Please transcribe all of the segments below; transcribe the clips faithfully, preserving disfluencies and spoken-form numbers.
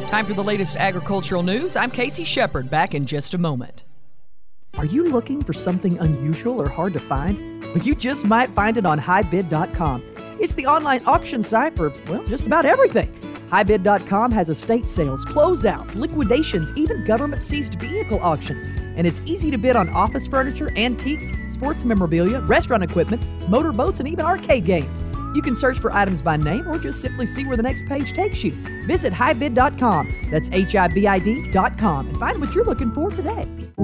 Time for the latest agricultural news. I'm Casey Shepard, back in just a moment. Are you looking for something unusual or hard to find? Well, you just might find it on high bid dot com. It's the online auction site for, well, just about everything. high bid dot com has estate sales, closeouts, liquidations, even government-seized vehicle auctions. And it's easy to bid on office furniture, antiques, sports memorabilia, restaurant equipment, motorboats, and even arcade games. You can search for items by name or just simply see where the next page takes you. Visit high bid dot com. That's H I B I D dot com and find what you're looking for today.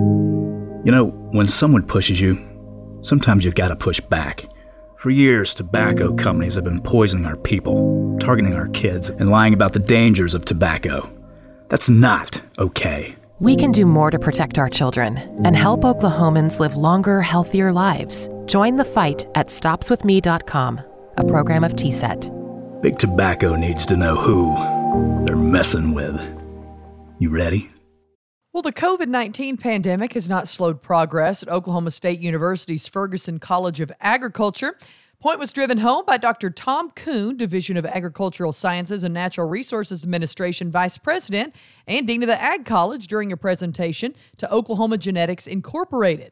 You know, when someone pushes you, sometimes you've got to push back. For years, tobacco companies have been poisoning our people, targeting our kids, and lying about the dangers of tobacco. That's not okay. We can do more to protect our children and help Oklahomans live longer, healthier lives. Join the fight at stops with me dot com, a program of T S E T. Big Tobacco needs to know who they're messing with. You ready? Well, the covid nineteen pandemic has not slowed progress at Oklahoma State University's Ferguson College of Agriculture. Point was driven home by Doctor Tom Kuhn, Division of Agricultural Sciences and Natural Resources Administration Vice President and Dean of the Ag College, during a presentation to Oklahoma Genetics Incorporated.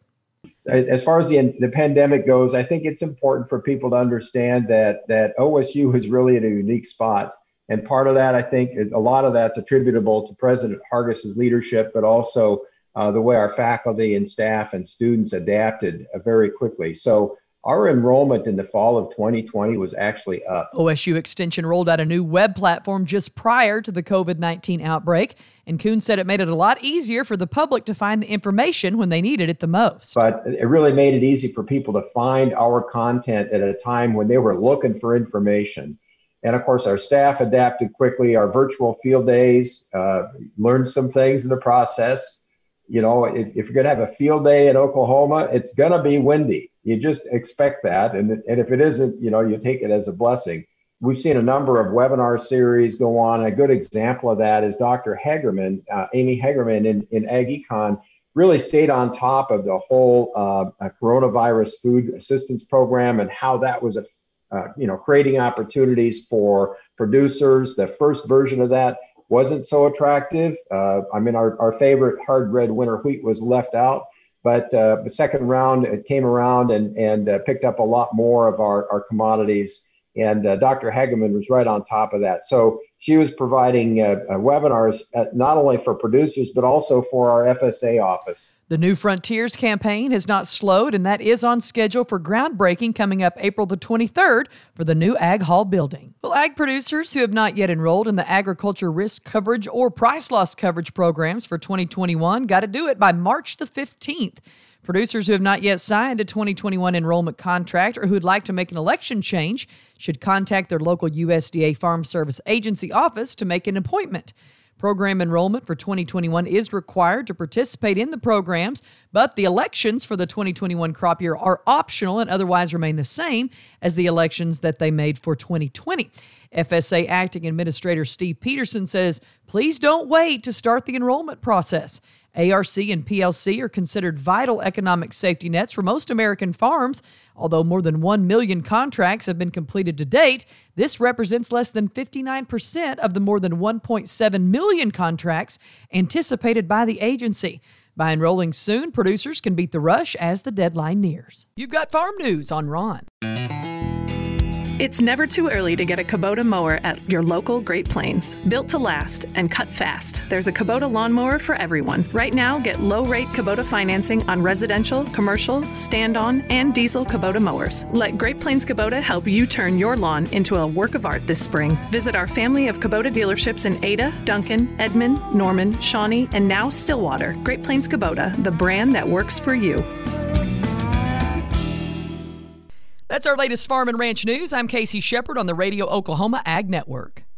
As far as the, the pandemic goes, I think it's important for people to understand that that O S U is really in a unique spot. And part of that, I think, is a lot of that's attributable to President Hargis' leadership, but also uh, the way our faculty and staff and students adapted uh, very quickly. So our enrollment in the fall of twenty twenty was actually up. O S U Extension rolled out a new web platform just prior to the covid nineteen outbreak, and Kuhn said it made it a lot easier for the public to find the information when they needed it the most. But it really made it easy for people to find our content at a time when they were looking for information. And of course, our staff adapted quickly. Our virtual field days, uh, learned some things in the process. You know, if, if you're going to have a field day in Oklahoma, it's going to be windy. You just expect that. And, and if it isn't, you know, you take it as a blessing. We've seen a number of webinar series go on. A good example of that is Doctor Hegerman, uh, Amy Hegerman in, in Ag Econ, really stayed on top of the whole uh, coronavirus food assistance program and how that was a Uh, you know, creating opportunities for producers. The first version of that wasn't so attractive. Uh, I mean, our, our favorite hard red winter wheat was left out, but uh, the second round, it came around and, and uh, picked up a lot more of our, our commodities. And uh, Doctor Hegeman was right on top of that. So she was providing uh, uh, webinars at, not only for producers, but also for our F S A office. The New Frontiers campaign has not slowed, and that is on schedule for groundbreaking coming up April the twenty-third for the new Ag Hall building. Well, ag producers who have not yet enrolled in the Agriculture Risk Coverage or Price Loss Coverage programs for twenty twenty-one got to do it by March the fifteenth. Producers who have not yet signed a twenty twenty-one enrollment contract or who'd like to make an election change should contact their local U S D A Farm Service Agency office to make an appointment. Program enrollment for twenty twenty-one is required to participate in the programs, but the elections for the twenty twenty-one crop year are optional and otherwise remain the same as the elections that they made for twenty twenty. F S A Acting Administrator Steve Peterson says, please don't wait to start the enrollment process. A R C and P L C are considered vital economic safety nets for most American farms. Although more than one million contracts have been completed to date, this represents less than fifty-nine percent of the more than one point seven million contracts anticipated by the agency. By enrolling soon, producers can beat the rush as the deadline nears. You've got farm news on Ron. It's never too early to get a Kubota mower at your local Great Plains. Built to last and cut fast, there's a Kubota lawnmower for everyone. Right now, get low-rate Kubota financing on residential, commercial, stand-on, and diesel Kubota mowers. Let Great Plains Kubota help you turn your lawn into a work of art this spring. Visit our family of Kubota dealerships in Ada, Duncan, Edmond, Norman, Shawnee, and now Stillwater. Great Plains Kubota, the brand that works for you. That's our latest farm and ranch news. I'm Casey Shepard on the Radio Oklahoma Ag Network.